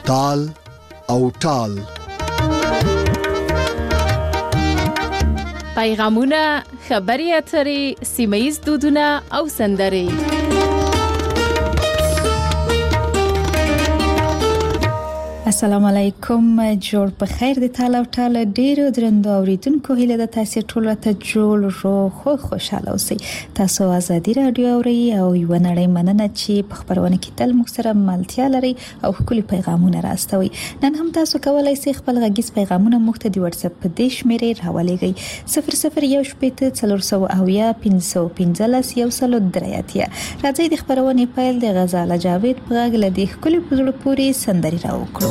تال او ټال. پیغامونه، خبري اترې، سیمه‌ییز دودونه او سندرې. السلام علیکم، جوړ په خیر د تال او ټال ډیرو درنو اوریدونکو، هیله د تاسو ټول ته جوړ خو خوشاله اوسئ. تاسو ازادي رادیو اورئ او یو نړۍ مننه چې په خبرونه کې تل موږ سره ملتیا لري او خپل پیغامونه راستوي. نن هم تاسو کولای شئ خپل غږیز پیغامونه موږ ته د واتس اپ په دې شمیرې راولېږئ 0018500515 راځي د خبرونه پیل د غزاله جاوید په غږ له دې خپل پزړه پوری سندري راوکړو.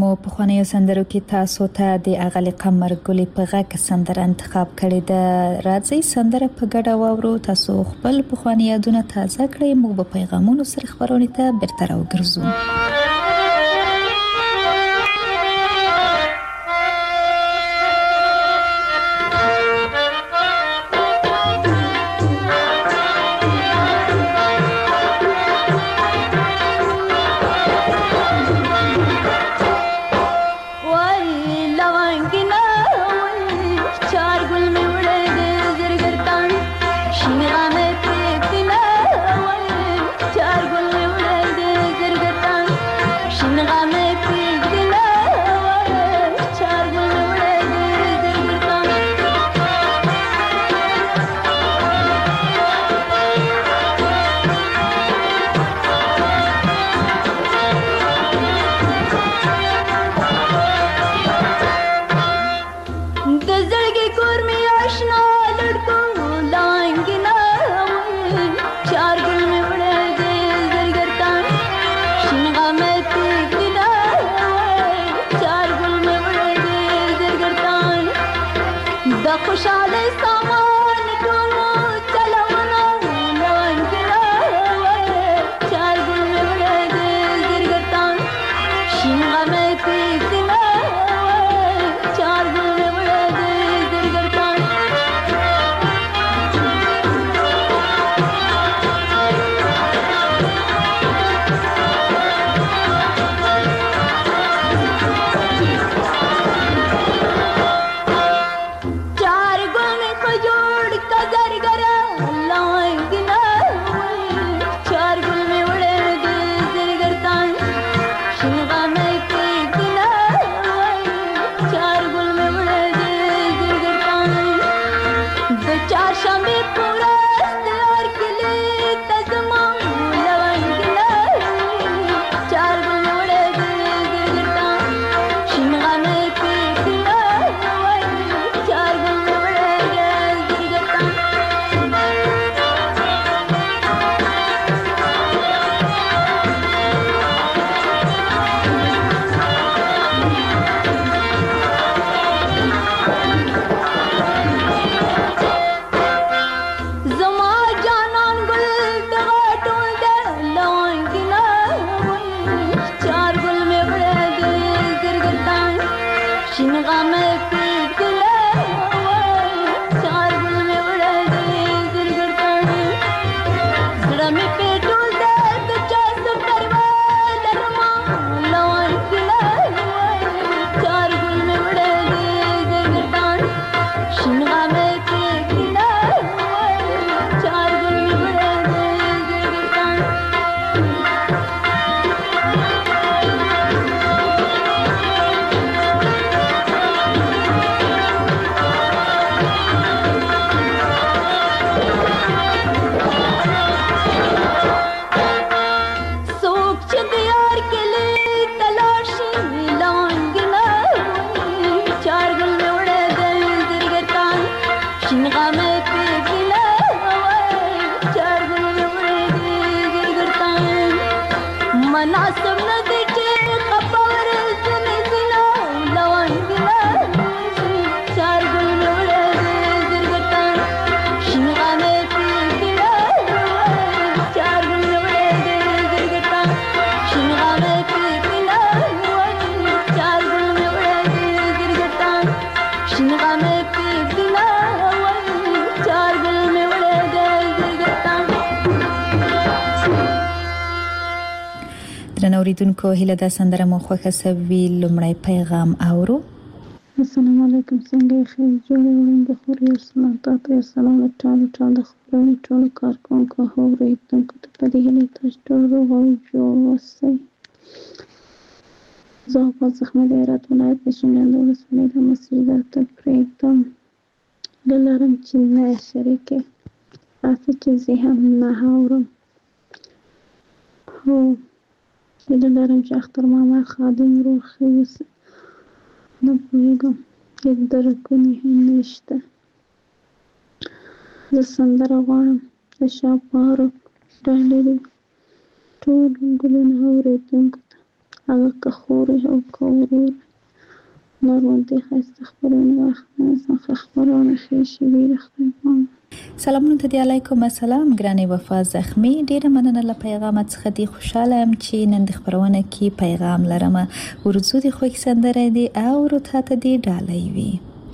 په خوانیو سندرو کې تاسو ته د اغلی قمر ګلې په غږ سندره انتخاب کړې ده. راځي سندره په ګډه واورو. تاسو خپل په خواني یادونه تازه کړئ. موږ په پیغامونو سره خبرونه ته بیرته راوګرځو. اوریدونکو هیله د سندره مو خوښه سوي. لومړی پیغام اورو. السلام علیکم. څنګه خیر جوړې وړاندې خوري سلام تاسو سلام ټول د خبرونو ټول کارکونکو اوریدونکو ته په دې هیله تاسو ټول روغ او جوړ اوسئ. زه په زخمه د هرات ولایت د شینډنډ ولسوالۍ د مسجد پرېږدم لرم چې نه شریکې راځه چې زه هم نه اورم. هو هیله لرم چې اختر ماما خادم روغ ښه اوسي. نه پوهېږم هېڅ درکونه هم نشته. زه سندره غواړم د شاه پارک ډالري ټول ګلونه اوریدونکو ته هغه که خور او که ورور نورمالدی ښایسته خپرونه واخلم خبرونه ښې شوي د خدای پامه. سلامونه ته دی علیکم السلام ګرانې وفا زخمی، ډیره مننه له پیغام څخه. دی خوشاله یم چې نن د خبرونه کې پیغام لرم. ورزو دی خوښ سندره دی او روته ته دی ډالۍ وي.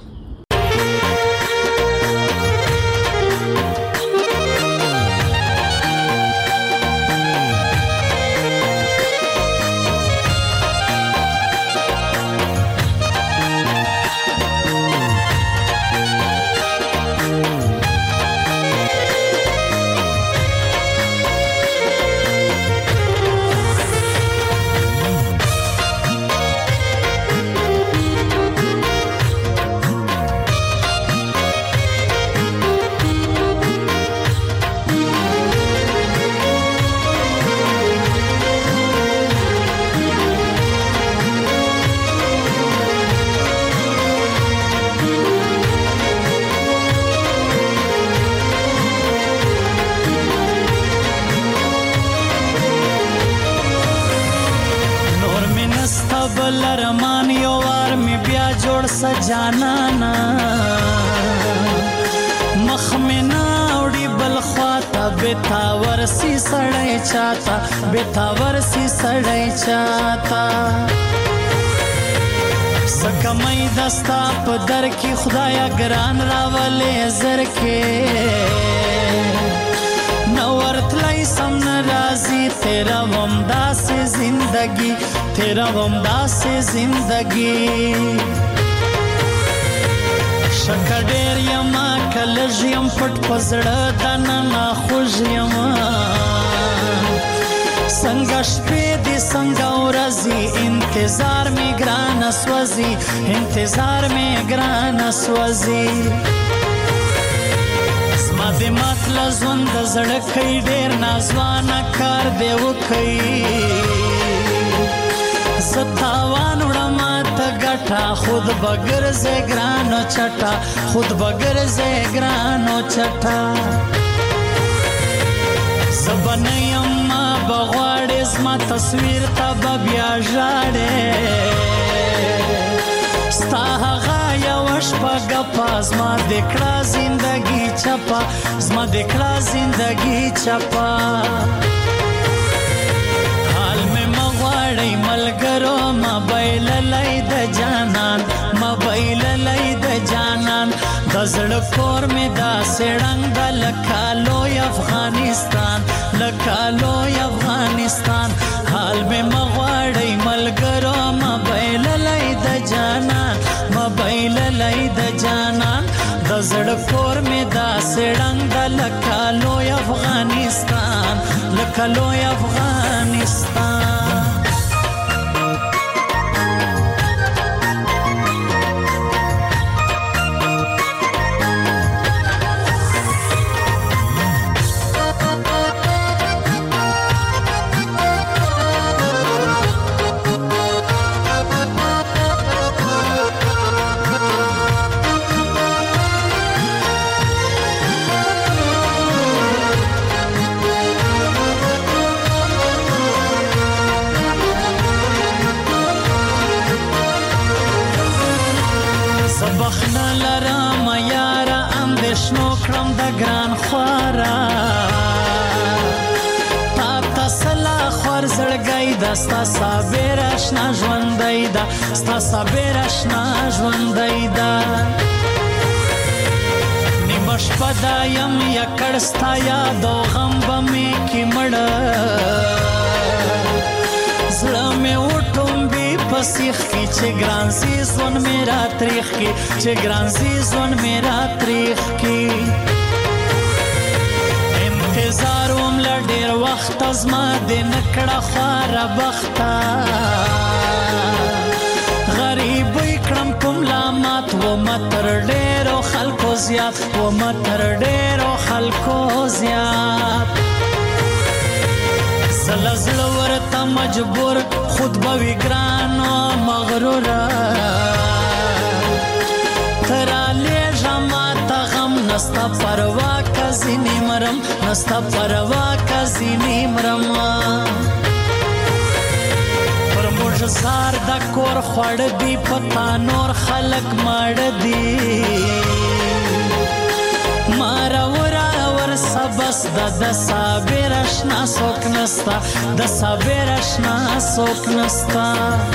بلرمان یو وار می بیا جوړ سجانانا مخ می ناوړي بل خواته بتاور سی سړی چاته بتاور سی سړی چاته سکمای دستا په در کې خدایا ګران راولې زر کې نورتلای سم ناراضی تیرا ومدا سے زندگی تیرا ومدا سے زندگی شکډیر یما کلج یم پټ پزړه دنا خوش یما څنګه شپې دې څنګه ورځي انتظار می ګران سوځي انتظار می ګران سوځي ما دې مطلب ژوند زړه کوي ډېر نازوانه کار دی وکړي ستاوان وړم ته ګټه خود بغیر زه ګرانو چټه خود بغیر زه ګرانو چټه زبنیم ما بغواړې زما تصویر ته به بیا ژاړې ستا هغه یوه شپه ګپه زما دې کړه زندګي چپه زما دې کړه زندګي چپه حال مې مه غواړئ ملګرو مبایللی د جانان مبایللی د جانان د زړه کور مې داسې ړنګ ده لکه لوی افغانستان لکه لوی افغانستان حال مې مه غواړئ ملګرو مبایللی د جانان مبایللی د جانان د زړه کور مې داسې ړنګ ده لکه لوی افغانستان لکه لوی افغانستان. بخنه لرم یاره اندېښنو کړم د ګران خواره تا ته سلا خور زړګی ده ستا صابر اشنا ژوندی ده ستا صابر اشنا ژوندی ده نیمه شپه دا یم یکړ ستا یاد او غم به مې کې مړه زړه مې وټومبي په سیخ کې چې ګران سي ژوند مې را تریخ کې چې ګران سي ژوند مې را تریخ کې انتظار وم له ډېر وخته زما دې نه کړه خواره بخته غریبۍ کړم په ملامت ومه تر ډېرو خلکو زیات ومه تر ډېرو خلکو زیات زله زړه ورته مجبور خود به وي ګران و مغروره ته رالیږه ماته غم نسته پروا که ځینې مرم نسته پروا که ځینې مرم پر زموږ زار د کور خوړ دی پتا نور خلق مړ دی مارا ورا ور سبس د صابر اشنا سوک نستا د صابر اشنا سوک نستا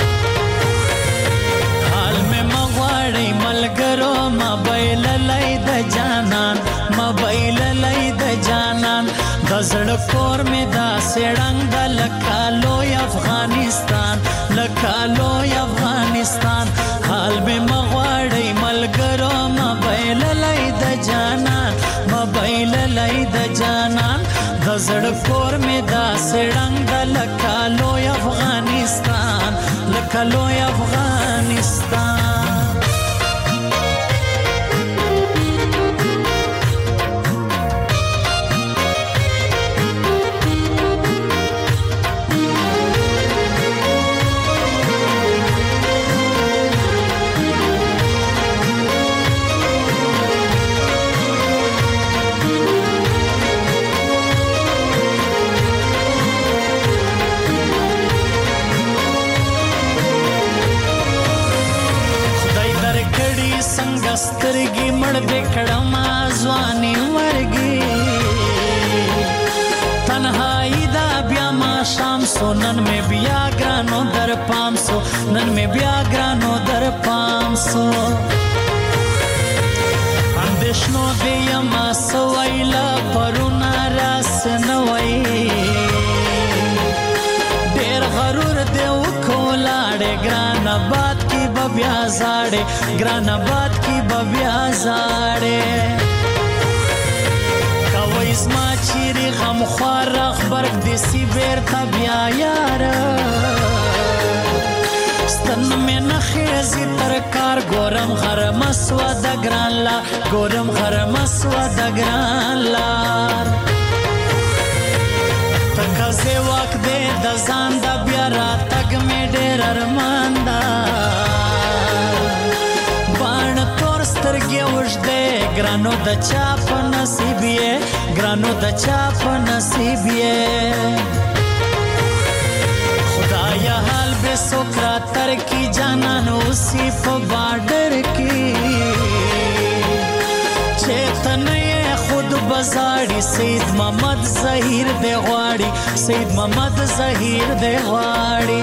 حال میں مغواړی ملګرو موبایل لای د جانان موبایل لای د جانان د زړه کور می دا سړنګ د لکالو افغانستان لکالو افغانستان حال میں مغواړی ملګرو موبایل لای د جانان موبایل لای د جانان د زړه کور می دا سړنګ د لکالو افغانستان لکالو افغانستان سترګي مړ دې کړم ځواني ورګي تنهایی دا بیا ما شام سو نن میں بیا ګرانو در پام سو نن میں بیا ګرانو در پام سو اندیشنو دې یما سویلا پرونا راس نوي ډېر غرور دې وکولاړې ګران آباد کی بیا زاړې ګران آباد کی بیا زاړې کوي زما چیرې غم خوار خبرګ دې سی بیرته بیا یار ستن مې نه خېزي تر کار ګورم غرم سوا د ګران لا ګورم غرم سوا د ګران لار تکازه وخت دې د ځان د بیا را تګ مې ډېر ارمان دا سترګې وژدې ګرانو د چا په نصیب یې ګرانو د چا په نصیب یې خدایا حال به سوکرا تر کی جانان اوسی په بارډر کې چیتنه خود بزاړي سید محمد ظهیر دی غواړي سید محمد ظهیر دی غواړي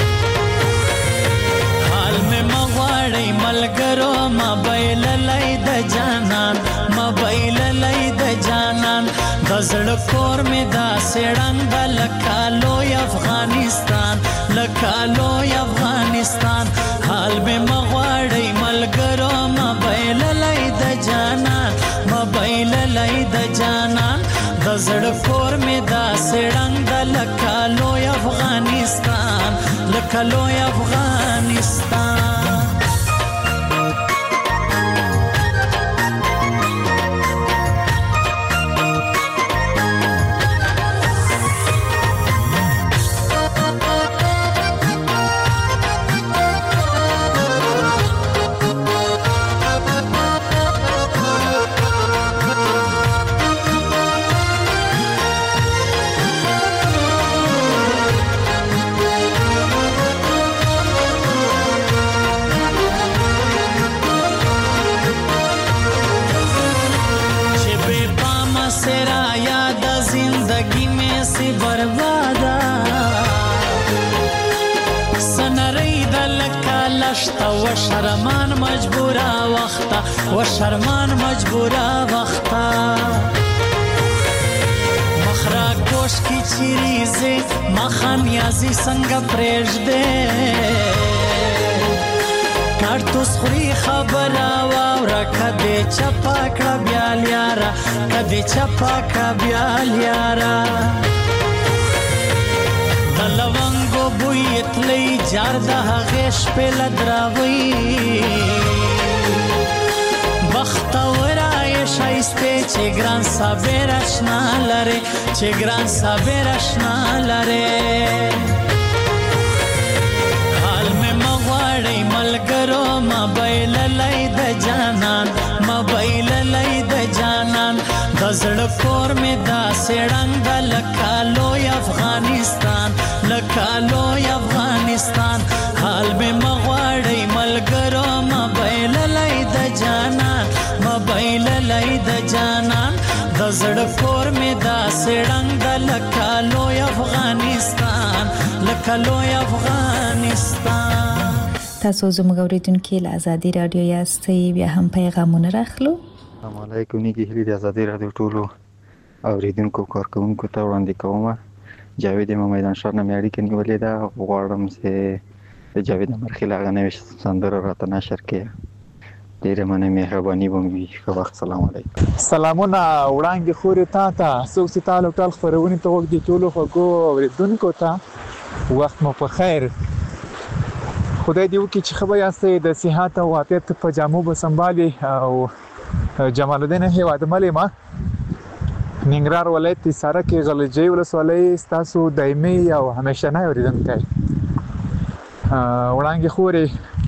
ملګرو موبایل لای د جانان موبایل لای د جانان د زړه کور می دا سړنګ د لکالو افغانستان لکالو افغانستان حال به مغواړی ملګرو موبایل لای د جانان موبایل لای د جانان د زړه کور می دا سړنګ د لکالو افغانستان لکالو افغانستان و شرمان مجبورا وختا و شرمان مجبورا وختا مخرا کوش کی چیریزه مخان یازی سنگا پریش دے کارتوس خوری خبر آورا کده چپا کرا بیال یارا کده چپا کرا بیال یارا دلوانگو بویت لی جار دا غیش پی لدراوی بختورای شایسته چه گران صابر اشنا لره چه گران صابر اشنا لره حال میں مغواړی ملګرو موبایل لای د جانان موبایل لای د جانان د زړه کور مې داسې ړنګ ده لکه لوی افغانستان لکه لوی افغانستان حال مې مغواړئ ملګرو مبایللی د جانان مبایللی د جانان د زړه کور مې داسې ړنګ ده لکه لوی افغانستان لکه لوی افغانستان. تاسو زموږ اوریدونکي له ازادي رادیو یاستئ بیا هم پیغامونه راخلو. السلام علیکم نیکی هیلې د ازادي رادیو ټولو اوریدونکو کارکونکو ته وړاندې کوم. جاوید امام میدان ښار نه مې اړیکه نیولې ده. غواړم چې د جاوید امرخیل هغه نوې سندره راته نشر کړي. ډېره مننه مهرباني به مې وي. ښه وخت. سلام علیکم. سلامونه وړاندې خورې تا ته څوک چې تا له ټول خپرونې ته وږدي ټولو خوږو اوریدونکو ته وخت مو په خیر. خدای دې وکړي چې ښه به یاستئ د صحت او عافیت په جامو به سنبالي. او جمال الدین هیوادمل یم ننګرهار ولایت حصاره کې غلجی ولسوالۍ ستاسو دایمي او همیشنی اوریدونکی. وړاندې خورې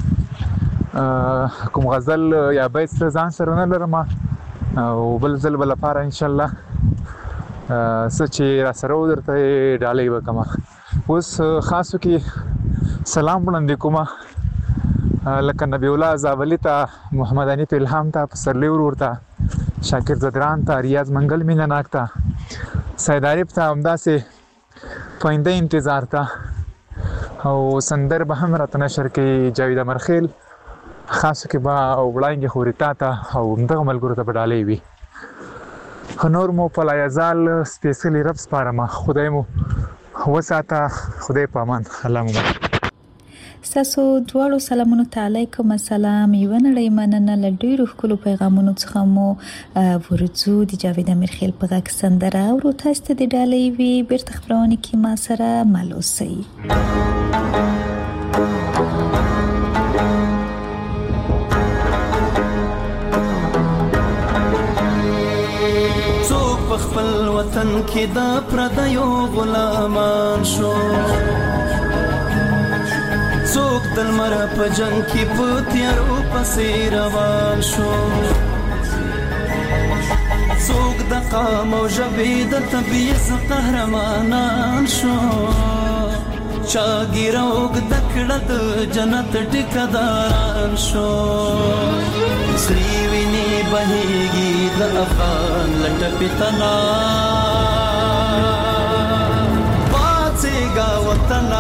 کوم غزل یا بیت ځان سره نه لرم او بل ځل به لپاره انشاءالله څه چې را سره درته ډالۍ وکړم. اوس خاصو کې سلام وړاندې کوم لکه نبی الله زابلی ته محمد انیف الهام ته پسرلی ورور ته شاکر زدران ته ریاض منګل مینه ناک ته سید عارف ته همداسې پاینده انتظار ته او سندر به هم راته نشر کوي جاوید امرخیل. خاصو کې به وړاندې خورې تا ته او همدغه ملګرو ته به ډالۍ وي. نور مو په لایزال سپېڅلي رب سپارم. خدای مو وساته. خدای په امان. الله مو ستاسو دواړو سلامونو ته علیکم السلام. یوه نړۍ مننه. له ډېرو ښکلو پیغامونو څخه مو ورځو د جاوید امرخیل په غږ سندره اورو. تاسو ته د ډالۍ وي. بیرته خپرونه کې ما سره مل اوسئ. څوک په خپل وطن کې د پردیو غلامان شو څوک د لمر په جنګ کې په تیارو پسې روان شو څوک د قام او ژبې د تبعیض قهرمانان شو چا ګیره اوږده کړه د جنت ټیکهداران شو سرې وینې بهیږي د افغان له ټپې تنا پاڅېږه وطنه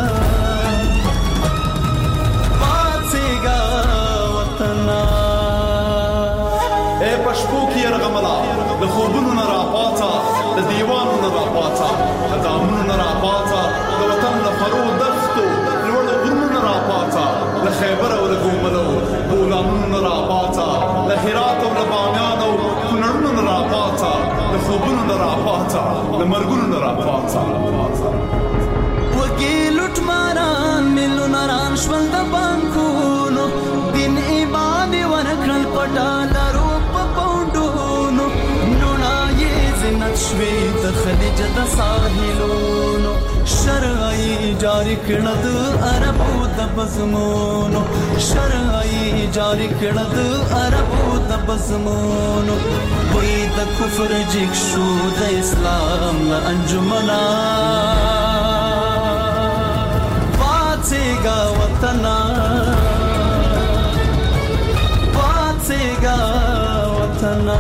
پشپو کې يرغملا د خوبونو نه راپاڅه د دیوانو نه راپاڅه د دامونو نه راپاڅه د وطن له فرو دښتو لوړ غرونو نه راپاڅه له خیبر او له ګوملو بولانونو نه راپاڅه له هرات او له بامیان او کونړونو نه راپاڅه د خوبونو نه راپاڅه د مرګونو نه راپاڅه وګي لټ ماران ملونه ران شول د بانکونو دین ایمان ورکړل پټالرو شوی د خلیج د ساحلونو شرعي جاری کړه د عربو د بزمونو شرعي جاری کړه د عربو د بزمونو وې د کفر جګ شو د اسلام له انجمنا پاتېګا وطنا پاتېګا وطنا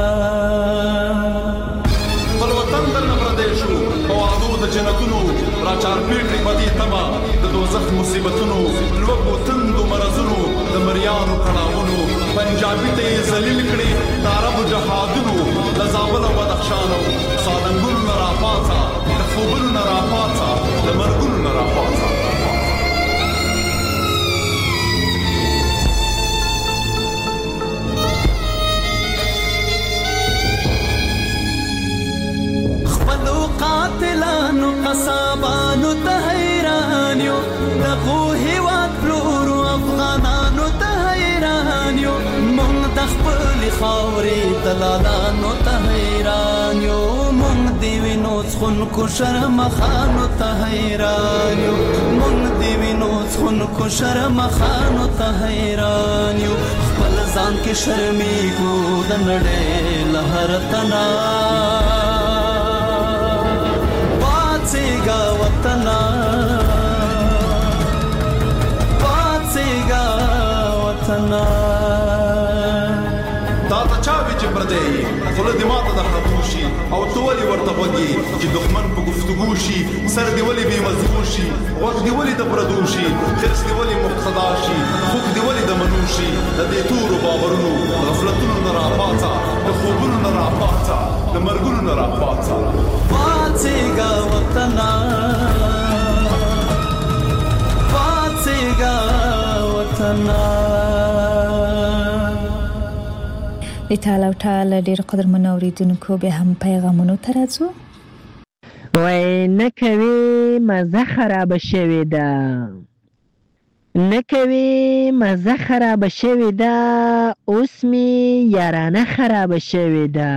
جنتونو راچار پیټي پدې تما د دوزخ مصیبتونو لوګو تندو مرزونو د مریانو کړهونو پنجابي ته ذلیل کړي د عرب جهادونو د زابل او بدخشانو سالنګونو نه راپاڅه د خوبونو نه راپاڅه د مرګونو نه راپاڅه قاتلانو قصابانو ته حیران یو دغو هیواد پلورو افغانانو ته حیران یو مونږ د خپل خاورې دلالانو ته حیران یو مونږ دی وینو څخونکو شرمخانو ته حیران یو مونږ دی وینو څخونکو شرم خانو ته حیران یو خپل ځان کې شرمېږو د نړۍ له هر تنا پاڅېږه وطنه پاڅېږه وطنه تا ته چا وی چې پردی خوله دې ماته د خطو شي او ته ولې ورته غوږې چې دښمن په گفتگو شي سر دې ولې بې مضبوط شي غوږ دې ولې د پردو شي حرص دې ولې مقتدا شي خوږ دې ولې د منو شي د دې تورو باورونو غفلتونو نه راپاڅه د خوبونو نه راپاڅه د مرګونو نه راپاڅه پاڅېږه وطنه پاڅېږه وطنه. د تعالی او تعالی ډیر قدرمن اوریدونکو به هم پیغامونو ته راځو. وای نه کوي مزه خراب شوې ده نه کوي مزه خراب شوې ده اوس می یارانه خراب شوې ده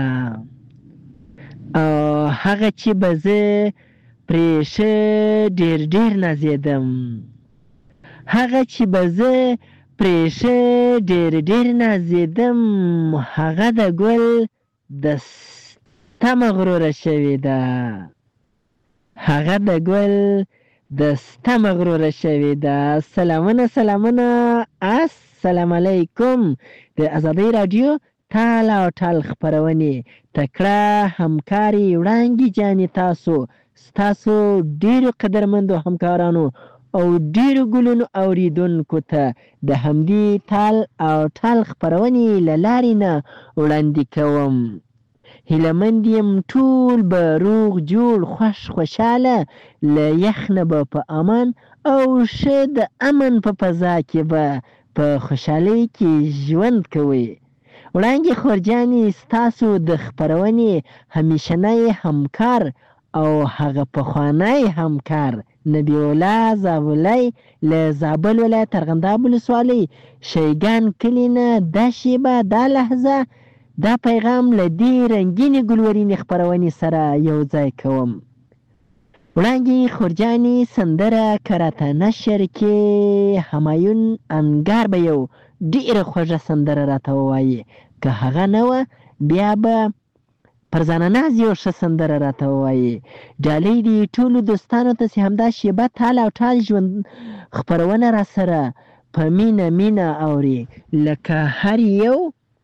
او هغه چې به زه پرې ښه ډېر نازېدم هغه چې به زه پرې ښه ډېر نازېدم هغه د ګل د ستمه غروره شوې ده هغه د ګل د ستمه غروره شوې ده. سلامونه السلام علیکم. د ازادۍ راډیو تال او ټال خپرونې تکړه همکاري وړاندې جانې ستاسو ډېرو قدرمندو همکارانو او ډېرو ګلونو اوریدونکو ته د همدې تال او ټال خپرونې له لارې نه وړاندې کوم. هیلهمند یم ټول به روغ جوړ خوشحاله له یخ نه به په امان او ښه د امن په فضا کې به په خوشحالۍ کې ژوند کوئ. وړاندې خورجانې ستاسو د خپرونې همیشنی همکار او هغه پخوانی همکار نبی الله زابلی له زابل ولایت ارغنداب ولسوالۍ شیګان کلي نه دا شیبه دا لحظه دا پیغام له دې رنګینې ګلورینې خپرونې سره یو ځای کوم. وړاندې خورجانې سندره کراته نشر کې همایون انګار به یو ډېره خوږه سندره راته ووایي که هغه نه وه بیا به فرزانه ناز یو ښه سندره راته ووایي. ډالۍ دې ټولو دوستانو ته چې همدا شیبه تال او ټال ژوند خپرونه را سره په مینه اوري لکه هر یو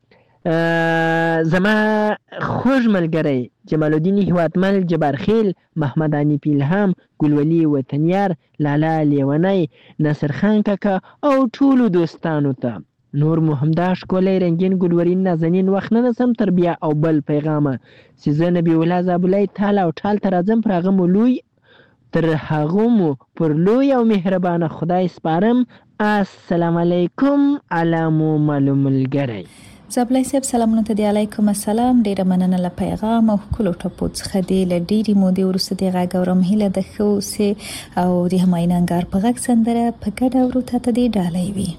زما خوږ ملګری جمال الدین هیوادمل جبارخیل محمد عنیف الهام ګلولي وطنیار لالا لیونی ناصر خان کاکا او ټولو دوستانو ته نور مو همدا ښکلی رنګین ګلورین نازنین وخت نه نسم تر بیا او بل پیغامه چې زه نبی الله زابلی تال او ټال ته راځم پر هغه مو لوی تر هغه مو پر لوی او مهربانه خدای سپارم. السلام علیکم علامو معلوم ملګری. زابلی صاحب سلامونه ته دی. علیکم السلام. ډیره مننه له پیغام او ښکلو ټپو څخه دی. له ډیرې مودې وروسته د غږ اورم هیله ده ښه اوسې او د همایون انګار په غږ سندره په ګډه اورو ته دې ډالۍ وي.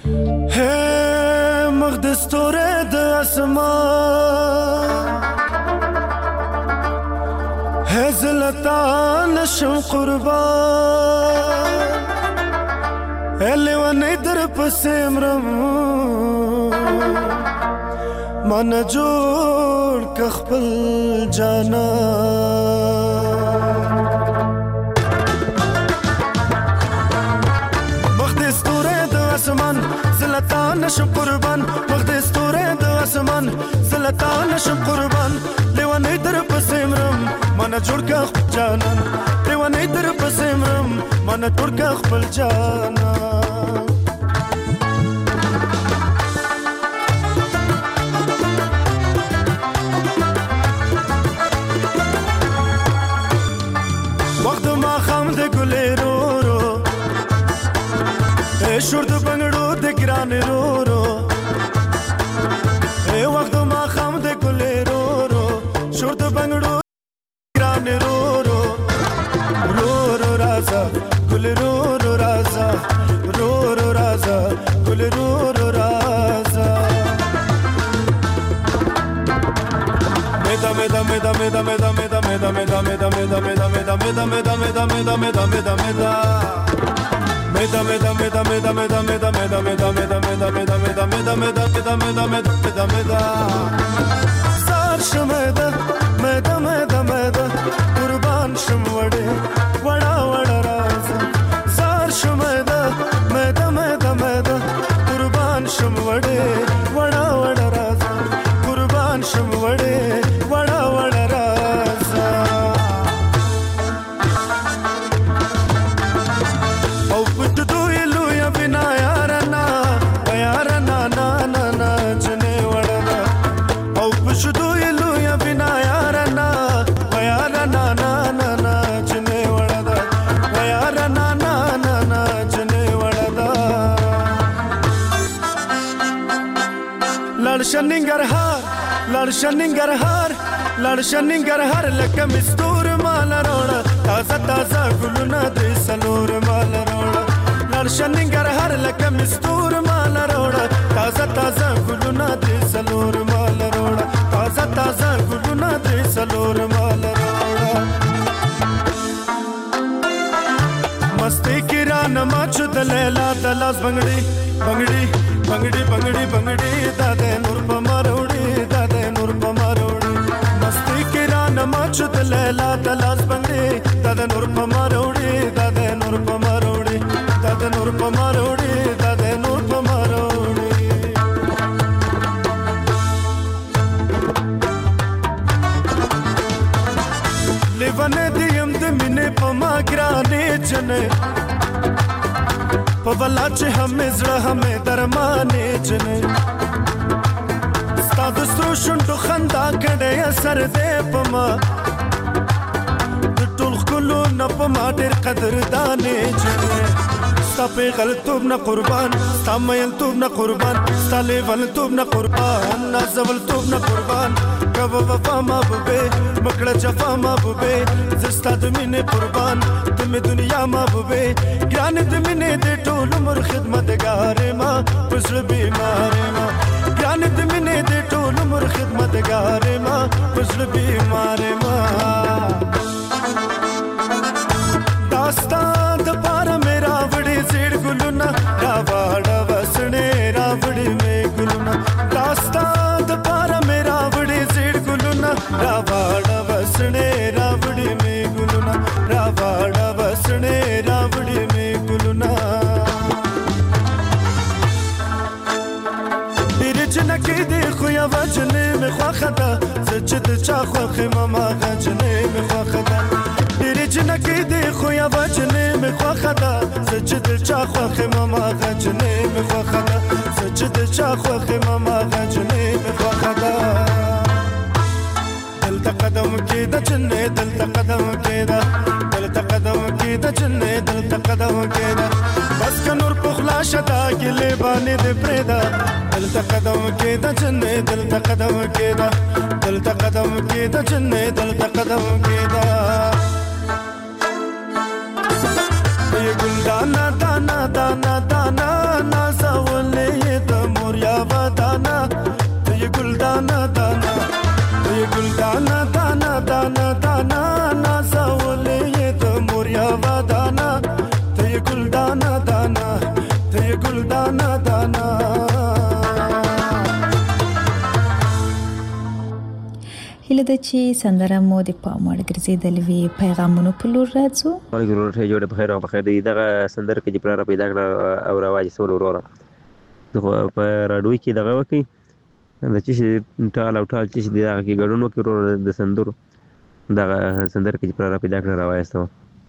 ہے مقدس تورے د اسمان ہے زلطان شم قربان الی ونی در پسمرم من جوړ کخپل جانا اسمان زلطان شم قربان مقدس تورې د اسمان زلطان شم قربان لیوانې در پسمرم من جوړ کا خپل جانان لیوانې در پسمرم من جوړ کا خپل جانان وخت ما خام د ګلېرو شور د بنگړو د ګران رو اے وخت ما خام د ګلې رو شور د بنگړو ګران رو رازا ګل رو رازا رو رازا ګل رو رازا مدا مدا مدا مدا مدا مدا مدا مدا مدا مدا مدا مدا مدا مدا مدا مدا مدا meda meda meda meda meda meda meda meda meda meda meda meda meda meda meda meda meda meda zar shmeda meda meda meda qurban shmwade wada wada raza zar shmeda meda meda meda qurban shmwade wada wada raza qurban shmwade wada wada raza au put do ilu ya bina yarana yarana na na na jne wada au put do ilu ya bina yarana yarana na na na jne wada yarana na na na jne wada लड़शनिंगर हर लकम स्तूर माल रोड़ा ताजा ताजा गुलना दे सलोर माल रोड़ा लड़शनिंगर हर लकम स्तूर माल रोड़ा ताजा ताजा गुलना दे सलोर माल रोड़ा ताजा ताजा गुलना दे सलोर माल रोड़ा मस्ती किरान माचुद लैला दलास बंगड़ी बंगड़ी बंगड़ी बंगड़ी बंगड़ी दादे नूर पमारोड़ी दादे नूर पमारोड़ी मस्ती किरान माचुद लैला दलास बंगड़ी दादे नूर पमारोड़ी दादे नूर पमारोड़ी दादे नूर पमारोड़ी दादे नूर पमारोड़ी लेवने दियम दे मिने पमा गिराने जने पवला चे हमें जड़ा हमें दरमाने जने स्ताद स्रोशुंडो खंदा कड़े असर दे पमा दुटुल कुलू न पमा डेर कदर दाने जने स्तापे गलतूब न कुर्बान स्तामयल तूब न कुर्बान स्ताले वल तूब न कुर्बान नाजवल तूब न कुर्बान कब वफा महबूबे मकड़ा जफा महबूबे जिस्ता दुमिने कुर्बान तुम्हें दुनिया महबूबे ज्ञान दुमिने दे टोल मुर खिदमत गारे माँ पुजल बीमारे माँ ज्ञान दुमिने दे टोल मुर खिदमत गारे माँ पुजल बीमारे माँ दास्तान दपारा मेरा वड़ी जेड़ गुलुना रावाड़ा वसने रावड़ी में गुलुना दास्तान दपारा मेरा वड़ी जेड़ गुलुना रावाड़ा वसने रावड़ी में गुलुना रावाड़ा वसने रावड़ी में गुलुना बिरजन की देखो या वजने में ख्वाखदा सजद चाखो खिमामा गजने में ख्वाखदा बिरजन की देखो या वजने में ख्वाखदा सजद चाखो खिमामा गजने में ख्वाखदा सजद चाखो खिमामा गजने में ख्वाखदा दिल तकदम की द जन्ने दिल तकदम की द दिल तकदम की द जन्ने दिल तकदम की द बस का नूर पुखला शदा गिले बाने दे प्रेदा दिल तकदम की द जन्ने दिल तकदम की द दिल तकदम की द जन्ने दिल तकदम की द ये गुलदाना दाना दाना दाना नाज़ावले ये द मोरिया दाना ये गुलदाना दाना ये गुलदाना दाना दाना दाना नाज़ावले ये द मोरिया दाना ये गुलदाना दाना ये गुलदाना दाना هیله ده چې سندره مو د پام وړ ګرځېدلې وي پیغامونو په لور راځو ملګرو ورته جوړه بخیر او بخیر دی دغه سندره کې چې پلار پیدا کړ او رواج سول وروره په راډیو کې دغه وکی د چې ټال او ټال چې دغه کې ګډون وکړو د سندرو دغه سندره کې چې پلار پیدا کړ رواج سو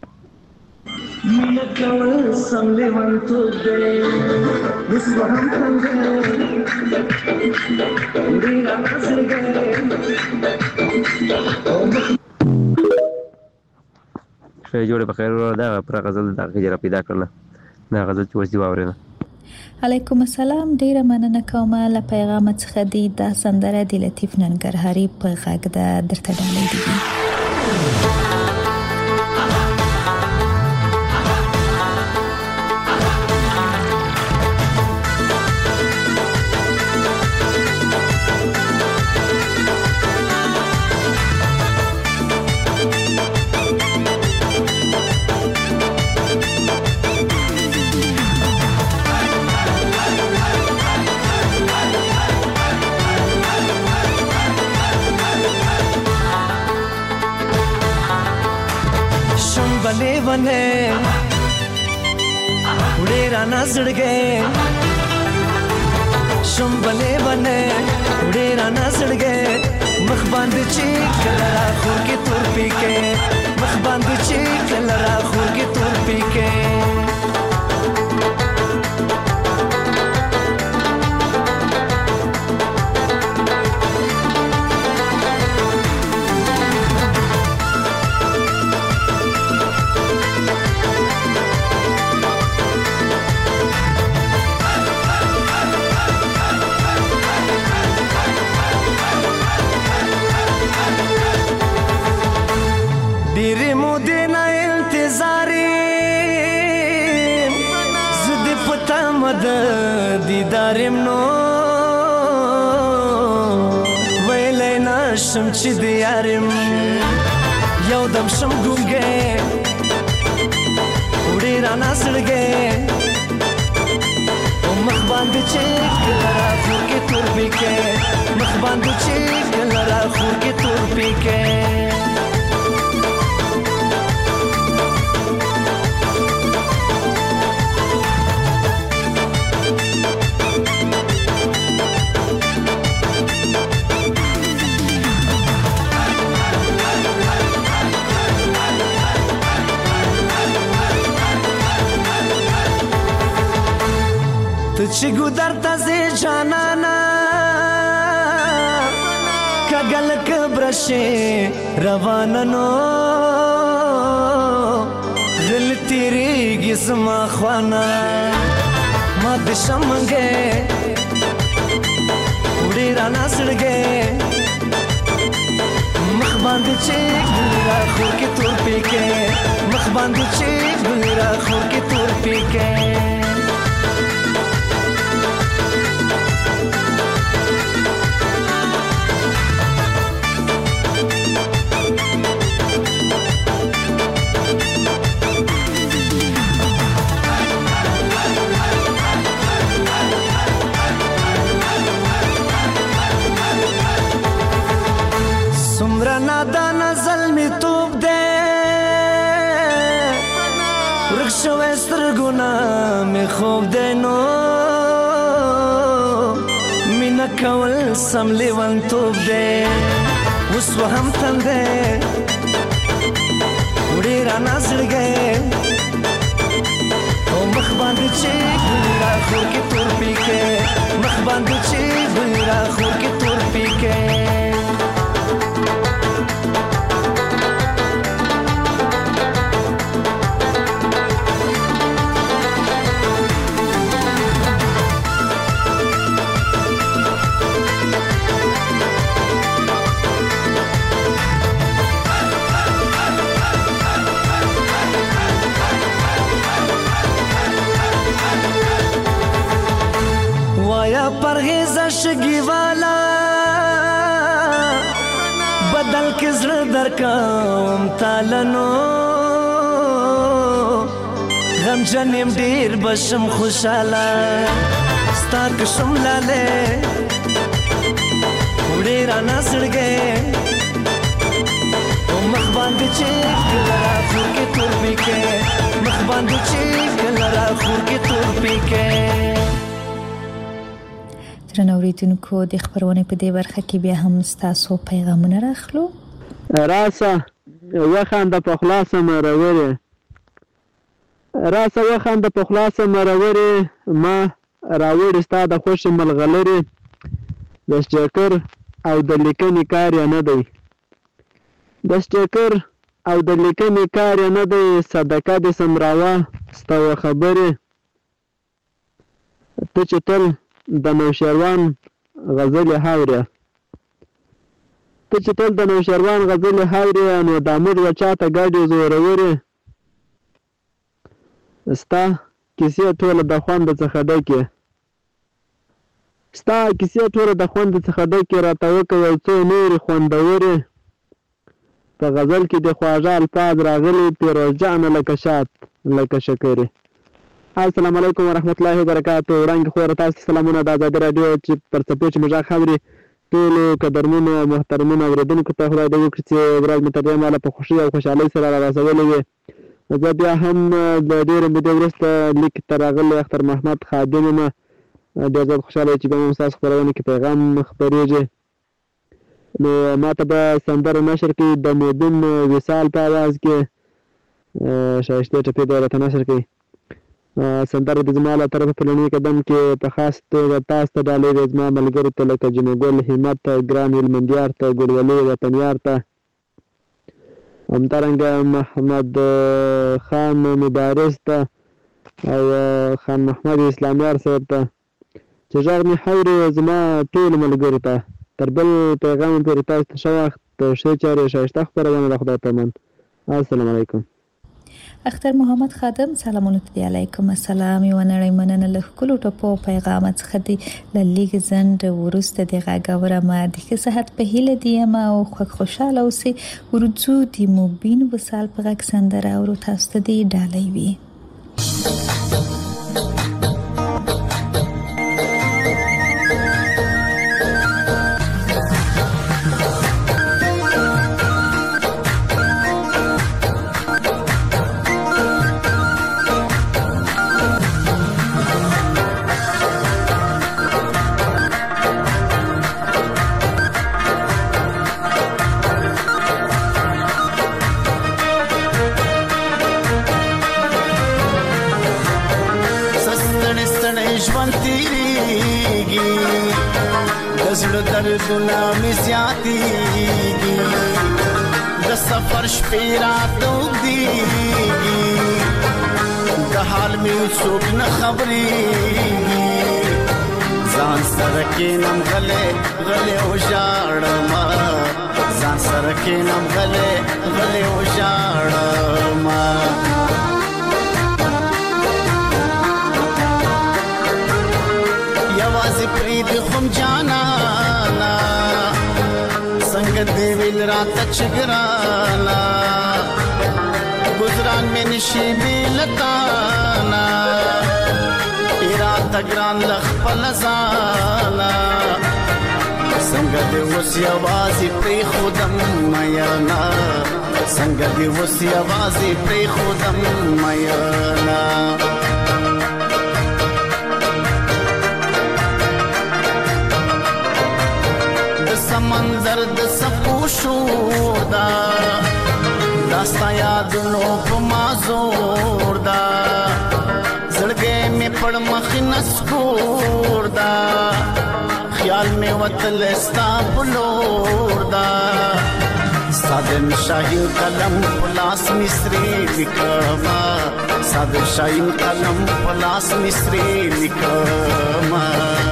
مینه کول سم لیوانتو دې وسوهم څنګه ډیرا څنګه شې جوړه بخیر دا پر غزل د غجره پیدا کړل دا غزل چې وځي واورنه علیکم السلام ډیره مننه کوم له پیغام څخه دی دا سندره د لطیف ننګرهاري په غږ د درته ډالې دي بلې ونه وړې رانه زړګې شم بلې ونه وړې رانه زړګې مخ باندې چې کله را خور کې تور پیکې مخ باندې چې کله را خور کې تور پیکې ډېرې مودې نه انتظارې زه دې په تمه د دیدار یم نو ویلی نشم چې د یار یم یو دم شم ګونګی وړې رانه زړګی مخ باندې چې کله را خور کې تور پیکې مخ باندې چې کله را خور کې تور پیکې چې ګودر ته زی جانانا کګل کبرشه روانه نو غل تیریږي زما خوانا ما د شمنګې وړې رانه زړګې مخ باندې چې ګل را خور کې تور پیکې مخ باندې چې ګل را خور کې تور پیکې سمرا نادانا ظلمی توب دے ورکشوی سترگونا می خوب دے نو مینا کول سم لیوان توب دے وسو هم تن دے وڑی رانا زڑگے او مخ باندې چې ګل را خور کې تور پیکې مخ باندې چې ګل را خور کې تور پیکې وایا پرهیز شګي والا بدل کې زړه درکم تالنو غم جنم ډیر بشم خوشاله ستا کشم لاله وړې رانه زړګې او مخ باندې چې کله را خور کې تور پیکې مخ باندې چې کله را خور کې تور پیکې درنو اوریدونکو د خبرونه په دې برخه کې بیا هم تاسو پیغامونه راخلو راسه وخانده په خلاصه مروري راسه وخانده په خلاصه مروري ما راوړی ستا د خوش ملغلري د سټیکر او د لیکنې کار نه دی د سټیکر او د لیکنې کار نه دی صدقه د سمراوه ستو خبره ته چې تل د نوشیروان غزل هاوریا ته چې تل د نوشیروان غزل هاوریا نو د امر وچاته ګاډي زوروري ستا کیسې ټوله د خوند څخه ډکه ستا کیسې ټوله د خوند څخه ډکه راته وکړ یو څو نور خوندوري په غزل کې د خواږه الفاظ راغلي پیروز جان لکه شات لکه شکرې السلام علیکم ورحمت الله وبرکاته وړاندې خو تاسو سلامونه د آزادي رادیو چې پر څپو چې مجا خبري ټول قدرمنو محترمونو اوریدونکو ته خدای دې وکړي چې ورځ مې تر دې ماله په خوشي او خوشحالۍ سره را رسولې وي زه بیا هم د ډېرې مودې وروسته لیک ته راغلی اختر محمد خادم یم. ډېر زیات خوشحاله چې بیا هم ستاسو خپرونه کې پیغام خپرېږي. نو ما ته به سندره نشر کړي د مودون وصال په اواز کې ښایستې ټپې به راته نشر کړي. سندره د زما له طرفه په لومړي قدم کې په خاص توګه تاسو ته ډالۍ وي، زما ملګرو ته لکه جنګل همت ته، ګران هلمندیار ته، ګلولي وطنیار ته، همدارنګه محمد خان مبارز ته او خان محمد اسلامیار صاحب ته چې غږ مې حوري زما ټولو ملګرو ته. تر بل پیغام پورې تاسو ته ښه وخت، ښې چارې، ښایسته خپرونه د خدای په امان. السلام علیکم. اختر محمد خادم سلامونه ته علیکم السلام. یو نړۍ مننه له ښکلو ټپو پیغام څخه دی له لیک زند وروسته د غږ اورم د ښه صحت په هیله دی ما او خوشاله اوسئ. ورځو د مبین وصال په غږ سندره او تاسو ته دی ډالۍ وي. دردونه می زیاتیږي د سفر شپې رات اوږدیږي د حال مې څوک نه خبرېږي ځان سره کښېنم غلی غلی وژاړم ځان سره کښېنم غلی غلی وژاړم یوازې پرېږدې خم جانانا څنګه دې ویل راته چې ګرانا ګزران مې نشي بې له تانا اراده ګران له خپله ځانه څنګه دې اوس یوازې پرېښودم میینه څنګه دې اوس یوازې پرېښودم میینه سمندر د سپو شور دا داستا یادونو په ما زور دا زړګی مې پړ مخې نسکور دا خیال مې وتلی ستا په لور دا ستا د شاهین قلم په لاس مې سرې لیکمه ستا د شاهین قلم په لاس مې سرې لیکمه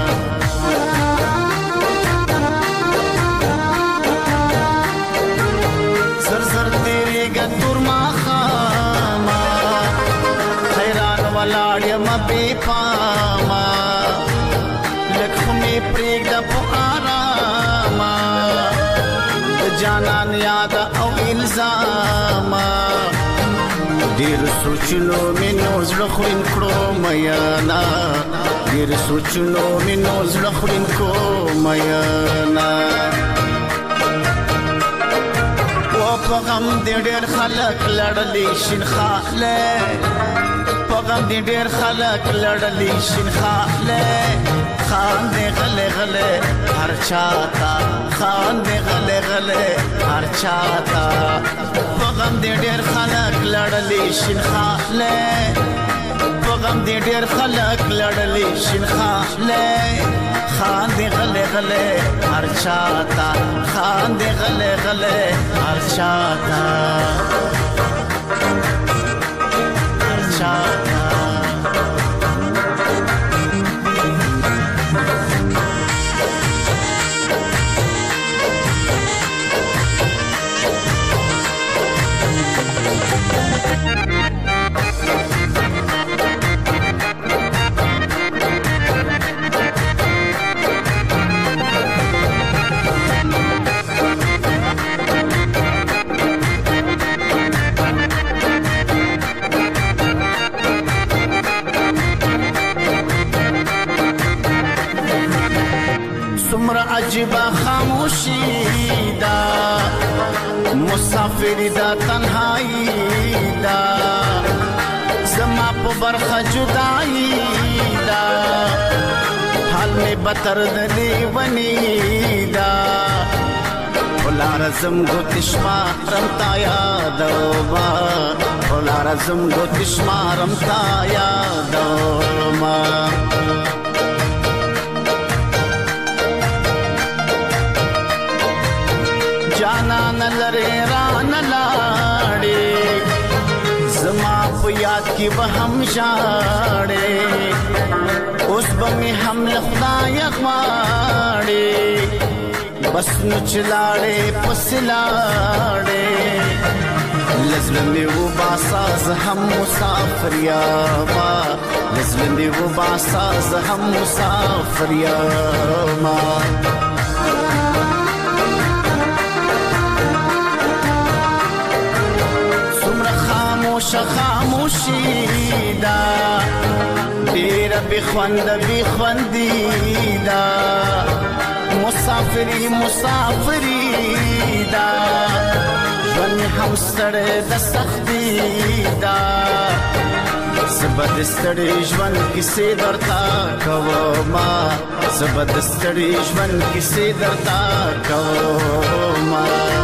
ولاړ یم بې پامه لږ خو مې پرېږده په آرامه د جانان یاده او الزامه ډېرو سوچونو مې نو زړه خورین کړو میینه ډېرو سوچونو مې نو زړه خورین کړو میینه په غم دې ډېر خلک لړلي شین خاله په غم دې ډېر خلک لړلي شین خاله خان دې غلې غلې هر چاته خان دې غلې غلې هر چاته په غم دې ډېر خلک لړلي شین خاله په غم دې ډېر خلک لړلي شین خاله خان دې غلې غلې هر چاته خان دې غلې غلې هر چاته هر چاته مسافر دا تنهایی دا زما په برخه جدائی دا حال می بتر دلی ونی دا ولارزم گوتشما رمتا یادوما ولارزم گوتشما رمتا یادوما جانا نلره ران لاړې زما په یاد کې به هم ژاړې اوس به مې هم له خدایه غواړې بس نو چې لاړې پسې لاړې له زړه مې وباسه زه هم مسافر یما له زړه مې وباسه زه هم مسافر یما خاموشی دا ډیر بخوندی دا مسافری دا ژوند هم ستړی د سختی دا زبد ستړی ژوند کیسې درته کومه زبد ستړی ژوند کیسې درته کومه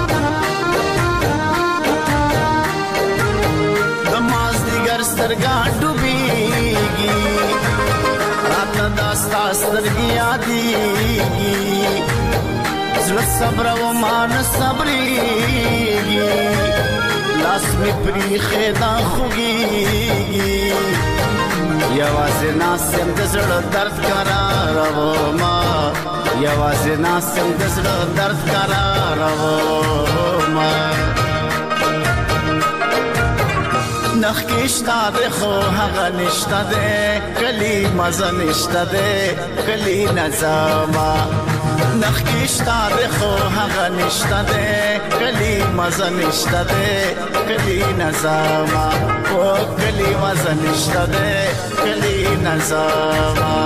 سترګا ډوبېږي راته داستا سترګې یادېږي زړه صبر و مان صبرېږي لاس مې پریښې دا خوږېږي یوازې ناست یم د زړه درد قرارومه یوازې ناست یم د زړه درد قرارومه نخکشتا ده خو هغه نشته ده کلی مزه نشته ده کلی نظامه نخکشتا ده خو هغه نشته ده کلی مزه نشته ده کلی نظامه او کلی مزه نشته ده کلی نظامه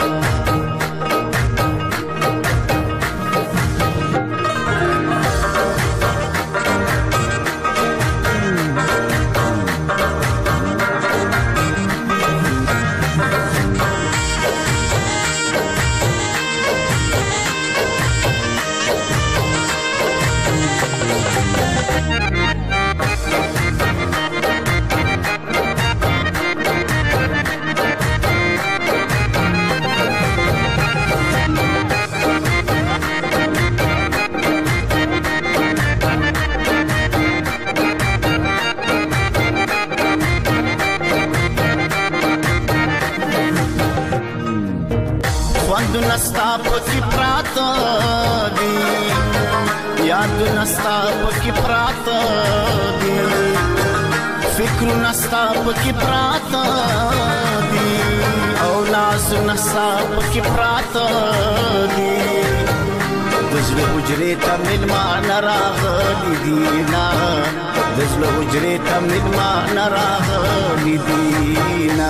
नस्ता पकी प्रात दी याद नस्ता पकी प्रात दी फिक्र नस्ता पकी प्रात दी औलास नस्ता पकी प्रात दी दजले उजरे तमिल मान रागली दीना दजले उजरे तमिल मान रागली दीना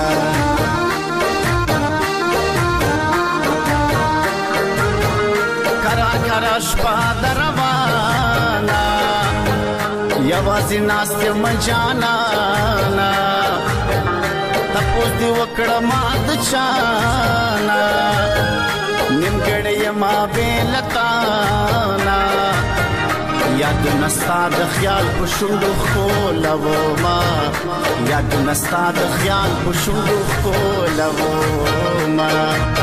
شپا دروانا یوازې ناست یم جانانا تپوس دې وکړه ما د چانا نیمګړی یم بې له تانا یادونه ستا د خیال په شونډو ښکلومه یادونه ستا د خیال په شونډو ښکلومه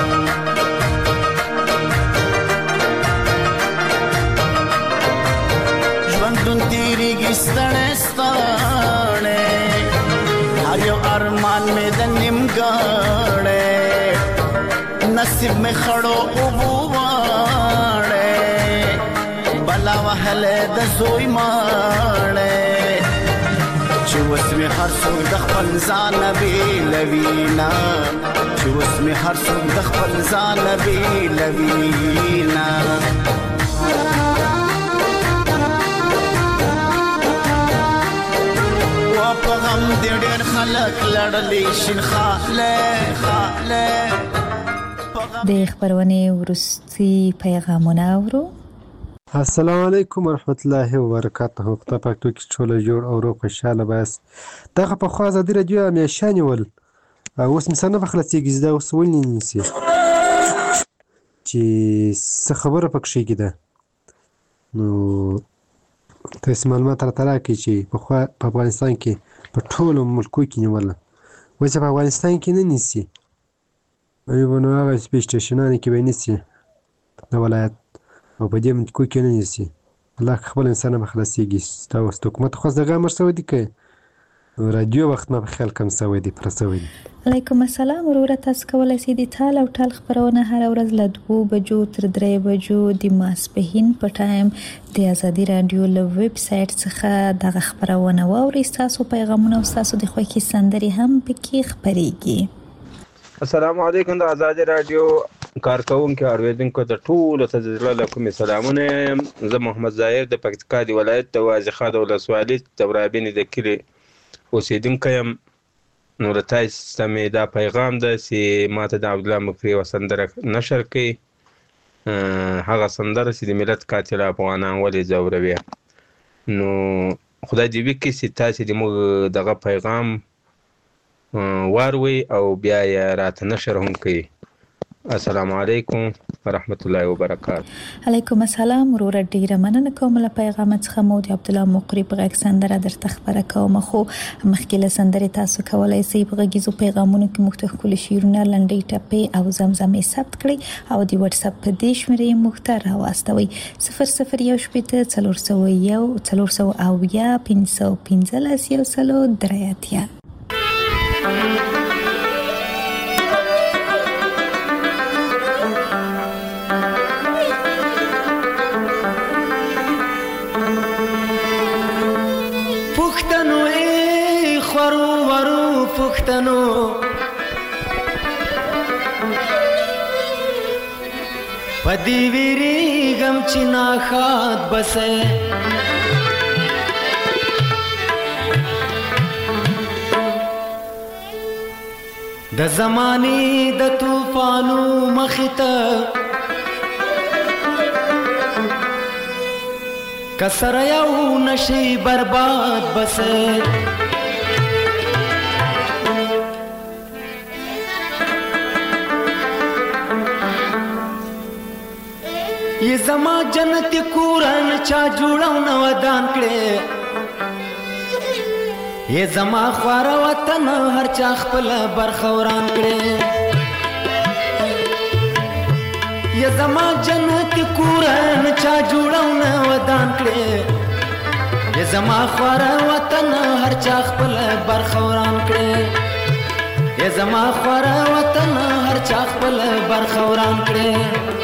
ژوندون تیریږي ستړی ستړی هر یو ارمان مې د نیمګړی نصیب مې خړو اوبو واړی بلا وهلی د زوی ماړی چې اوس مې هر څوک د خپل ځانه بېلوینه چې اوس مې هر څوک د خپل ځانه بېلوینه په غم دې ډېر خلک لړلي شین خاله د خبرونه ورستي پیغامونه اورو السلام علیکم ورحمت الله وبرکاته. خدای پاک تو کې ټوله جوړ او روغ خوشحاله بس. دغه پخوا ازادي راډیو همیشه نیول اوس مې سر نه په خلاصېږي، زه دا اوس ولې نه نیسي چې څه خبره پکښې کېده. نو تاسې معلومات راته راکړئ چې پخوا په افغانستان کې په ټولو ملکو کې نیوله، اوس په افغانستان کې نه نیسي. نو هغه سټېشنانو کې به یې نیسي د ولایت او په دې ملکو کې نه نیسي. الله خپل انسان به خلاصېږي. ستا اوس د حکومت خواست دغه امر شوی دی که رادیو وخت ما په خیال کم شوی دی پوره شوی دی. علیکم السلام وروره، تاسو کولی شئ د تال او ټال خپرونه هره ورځ له 2 بجو تر 3 بجو د ماسپښین په ټایم د ازادي راډیو له ویب سایټ څخه دغه خپرونه واورئ. ستاسو پیغامونه او ستاسو د خوښې سندرې هم پکې خپریږي. السلام علیکم د ازادي راډیو کارکونکو اوریدونکو ته ټولو ته د زړه له کومې سلامونه. زه محمد ظاهر د پکتیکا د ولایت د وازیخا د ولسوالۍ د ورابینې د کلي اوسېدونکی یم. نو له تاسې ته مې دا پیغام ده چې ماته د عبدالله مکري یوه سندره نشر کړي، هغه سندره چې د ملت قاتل افغانان ولې ځوروي. نو خدای دې وکړي چې تاسې د موږ دغه پیغام واروئ او بیا یې راته نشر هم کړي. السلام علیکم ورحمت الله وبرکاته. علیکم السلام وروره، ډیره مننه کوم له پیغام څخه. مو د عبدالله مقری په غږ سندره درته خبره کوم، خو مخکې له سندرې تاسو کولی شئ په غږیزو پیغامونو کې موږ ته ښکلي شعرونه، لنډۍ ټپې او زمزمې ثبت کړئ او د واتس اپ په دې شمېرې موږ ته راواستوئ 0018 401 408 515 103. پښتنو پدی ویریږم چې ناښاد بسې د زمانې د طوفانو مخې ته که سره یو نشي برباد بسې یہ زما جنت کورن چا جوړاو نو ودان کړي، یہ زما خوار وطن هر چا خپل برخوران کړي، یہ زما جنت کورن چا جوړاو نو ودان کړي، یہ زما خوار وطن هر چا خپل برخوران کړي، یہ زما خوار وطن هر چا خپل برخوران کړي.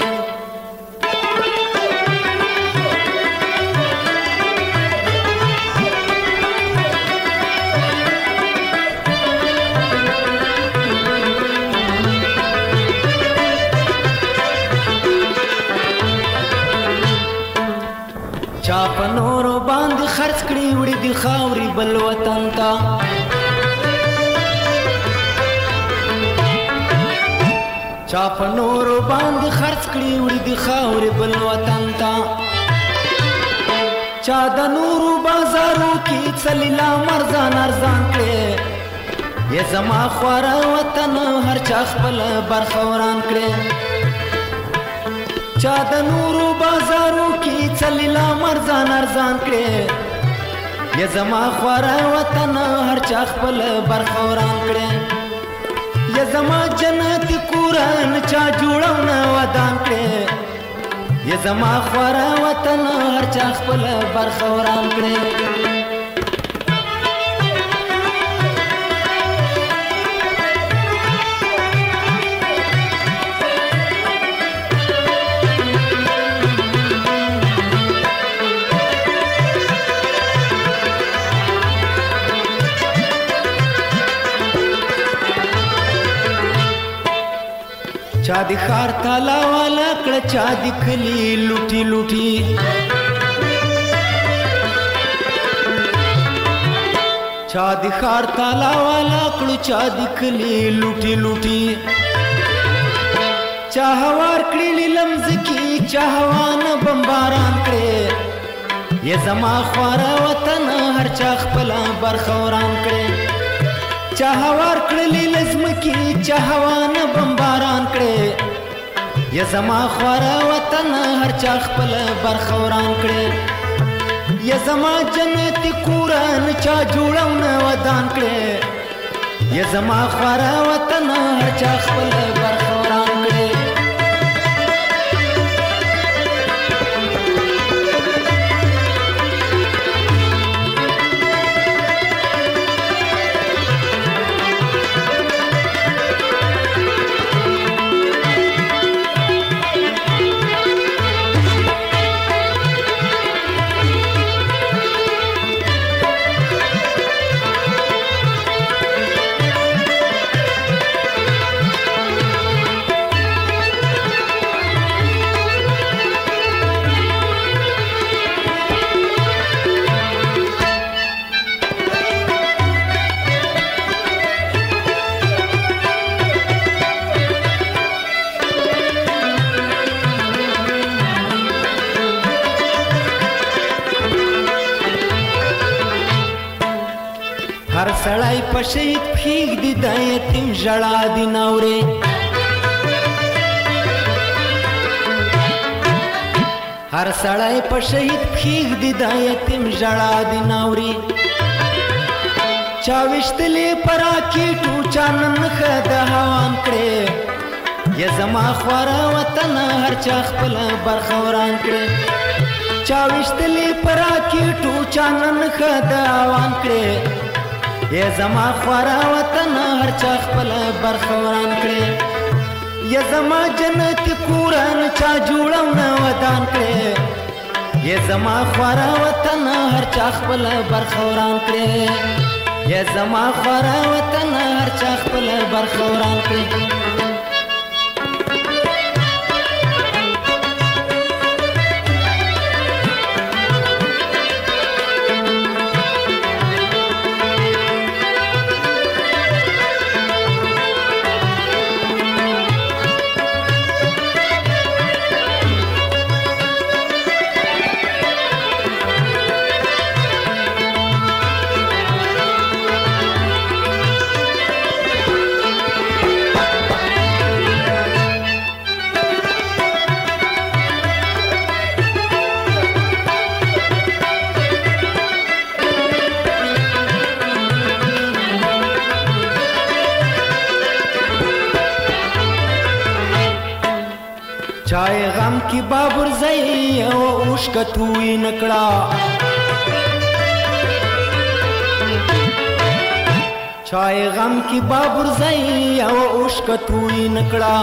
چا په نورو باندې خرڅ کړي وړي د خاورې بل وطن ته، چا په نورو باندې خرڅ کړي وړي د خاورې بل وطن ته، چا د نورو بازارو کې څلیلا مرزان ارزان کړي، یې زما خواره وطن هر چا خپل برخوران کړي، چا د نورو بازارو کې څلیلا مرزان ارزان کړي، یې زما خواره وطن هر چا خپل برخوران کړي، یې زما جنت کورن چا جوړاو نه ودان کړي، یې زما خواره وطن هر چا خپل برخوران کړي. چا دی خار تالا والا کړه، چا دی کلی لوټي لوټي، چا دی خار تالا والا کړه، چا دی کلی لوټي لوټي، چا هوار کړي لمز کی چا هوا نه بمباران کړې یا زما خواره وطن هر چا خپله برخه وران کړې چا هوار کړلې لزمکې چا هوا نه بمباران کړې یا زما خواره وطن هر چا خپله برخه وران کړې یا زما جنتي کوران چا جوړو نه ودان کړې یا زما خواره وطن هر چا خپله برخه وران کړې هر سړی په شهید پښېږدي د یتیم ژړا دي ناورې هر سړی په شهید پښېږدي د یتیم ژړا دي ناورې چا ویشتلې په راکېټو چا نن ښه د هوان کړې یا زما خواره وطن هر چا خپله برخه وران کړې چا ویشتلې په راکېټو چا نن ښه د هوان کړې یا زما خواره وطن هر چا خپله برخه وران کړې یا زما جنتي کوران چا جوړو نه ودان کړې یا زما خواره وطن هر چا خپله برخه وران کړې یا زما خواره وطن هر چا خپله برخه وران کړې چای غم کی بابر زئی او اوشکتوی نکړه چای غم کی بابر زئی او اوشکتوی نکړه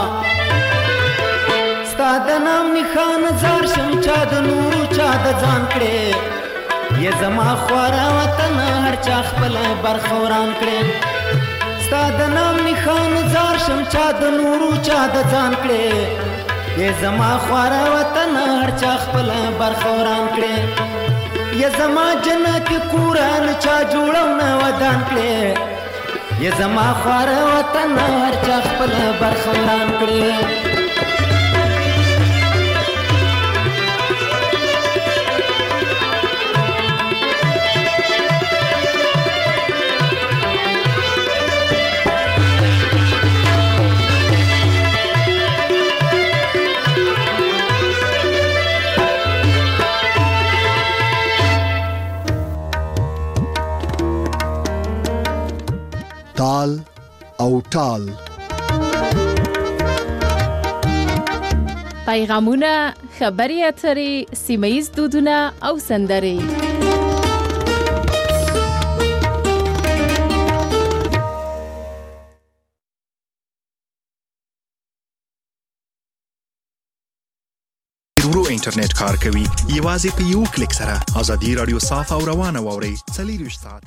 ستا د نام نښان زار شم چا د نورو چا د ځان کړې یا زما خواره وطن هر چا خپله برخه وران کړې ستا د نام نښان زار شم چا د نورو چا د ځان کړې یا زما خواره وطن هر چا خپله برخه وران کړې یا زما جنتي کوران چا جوړو نه ودان کړې یا زما خواره وطن هر چا خپله برخه وران کړې تال او ټال پیغامونه، خبري اترې، سیمه ییز دودونه او سندرې. ورو انټرنیټ کار کوي، یوازې په یو کلیک سره ازادي رادیو صاف او روانه واوري 24 ساعت